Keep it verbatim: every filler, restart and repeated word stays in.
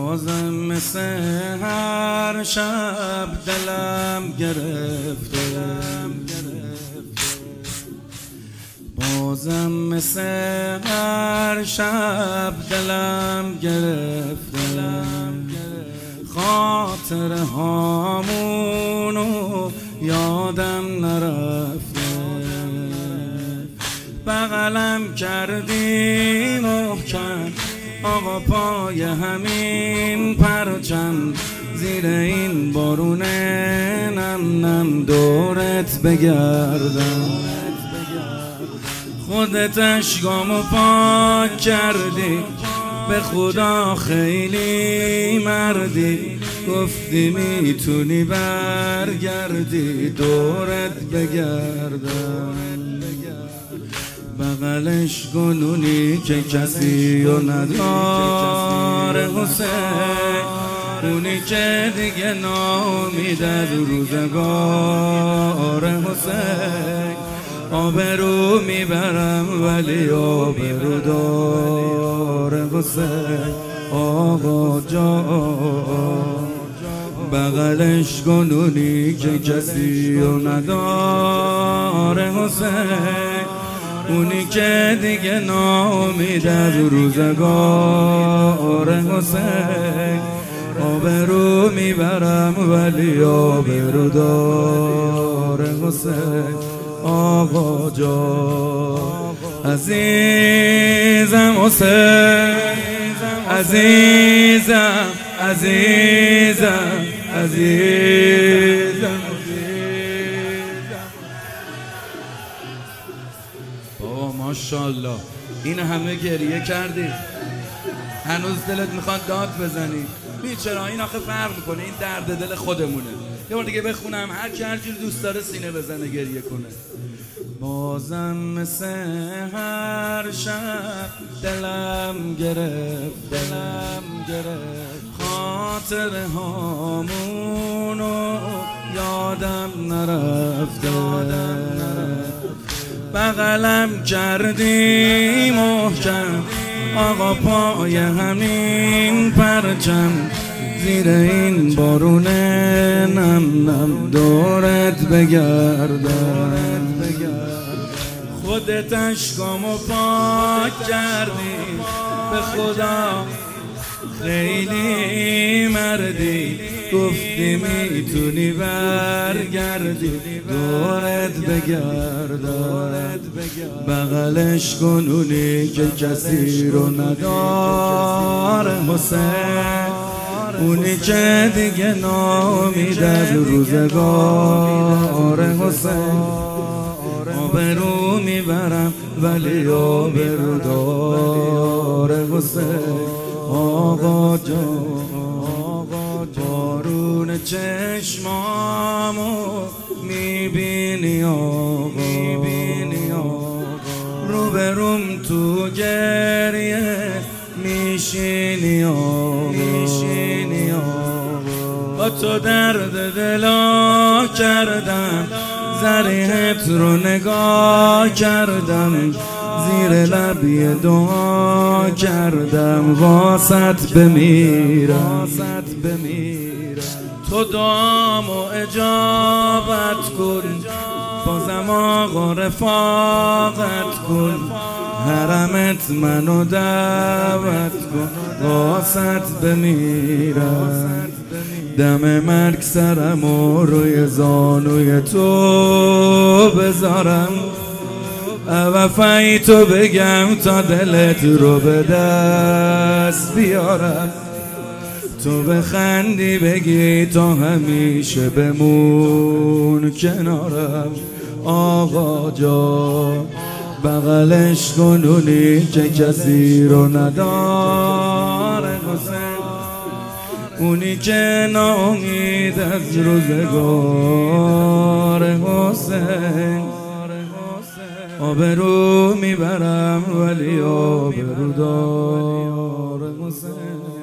بازم مثل هر شب دلم گرفته، بازم مثل هر شب دلم گرفته، خاطر هامونو یادم نرفته، بغلم کردی محکم آقا پای همین پرچم، زیر این بارون نم نم دورت بگردم، خودت اشکامو پاک کردی، به خدا خیلی مردی، گفتی میتونی برگردی دورت بگردم، بغلش گلونی که کسی رو نداره حسین، اونی که دیگه ناامید از روزگار حسین، آبرو میبرم ولی آبرو داره حسین آقا جان، بغلش گلونی که کسی رو نداره حسین، اونی که دیگه ناامید از روزگار حسین، آبرو میبرم ولی آبرو داره حسین آقا جان، عزیزم حسین، عزیزم عزیزم عزیزم بابا ماشاءالله این همه گریه کردی، هنوز دلت میخواد داد بزنی؟ بیچاره این آخه فرق میکنه، این درد دل خودمونه. یه بار دیگه بخونم، هر کی هر جور دوست داره سینه بزنه گریه کنه. بازم مثل هر شب دلم گرفت، دلم گرفت، خاطر هامونو یادم نرفته، بغلم کردی محکم آقا پای همین پرچم، زیر این بارون نم نم دورت بگردم، خودت اشکامو پاک کردی، به خدا خیلی مردی، گفتی میتونی برگردی دورت بگردم، بغلش کنونی که کسی رو نداره حسین، اونی که دیگه ناامید از روزگار حسین، آبرو میبرم ولی آبرو داره حسین آقا جان، بارون چشمامو میبینی آقا، روبروم تو گریه میشینی آقا، با تو درد دلا کردم، ذریحت رو نگاه کردم، زیر لبی دعا کردم واسط بمیرم، تو دعامو اجابت کن، بازم آقا رفاقت کن، حرمت منو دعوت کن واسط بمیرم، دم مرگ سرمو روی زانوی تو بذارم، وفای تو بگم تا دلت رو به دست بیارم، تو بخندی بگی تا همیشه بمون کنارم آقا جان، بغلش کنونی که کسی رو نداره حسین، اونی که ناامید از روزگار حسین، آبرو میبرم ولی آبرو داره حسین.